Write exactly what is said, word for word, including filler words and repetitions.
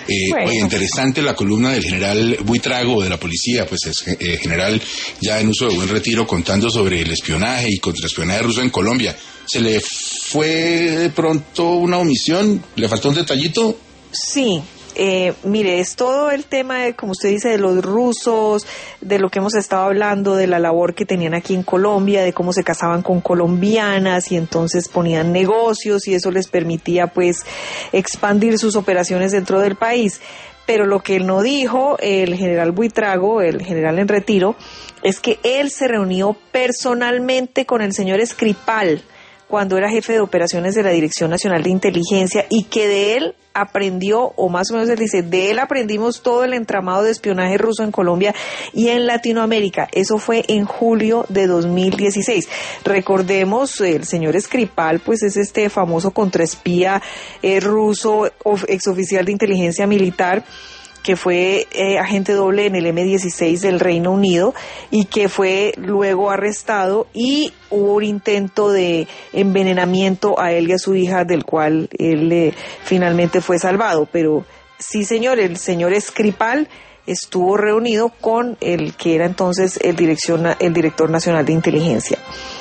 Eh, bueno. Oye, interesante la columna del general Buitrago de la policía, pues es eh, general ya en uso de buen retiro, contando sobre el espionaje y contraespionaje ruso en Colombia. ¿Se le fue de pronto una omisión? ¿Le faltó un detallito? Sí. Eh, mire, es todo el tema, de, como usted dice, de los rusos, de lo que hemos estado hablando, de la labor que tenían aquí en Colombia, de cómo se casaban con colombianas y entonces ponían negocios y eso les permitía pues expandir sus operaciones dentro del país. Pero lo que él no dijo, el general Buitrago, el general en retiro, es que él se reunió personalmente con el señor Skripal cuando era jefe de operaciones de la Dirección Nacional de Inteligencia y que de él aprendió, o más o menos él dice, de él aprendimos todo el entramado de espionaje ruso en Colombia y en Latinoamérica. Eso fue en julio de dos mil dieciséis. Recordemos, el señor Skripal, pues es este famoso contraespía eh, ruso, of, exoficial de inteligencia militar, que fue eh, agente doble en el eme dieciséis del Reino Unido y que fue luego arrestado y hubo un intento de envenenamiento a él y a su hija, del cual él eh, finalmente fue salvado. Pero sí, señor, el señor Skripal estuvo reunido con el que era entonces el, dirección, el director nacional de inteligencia.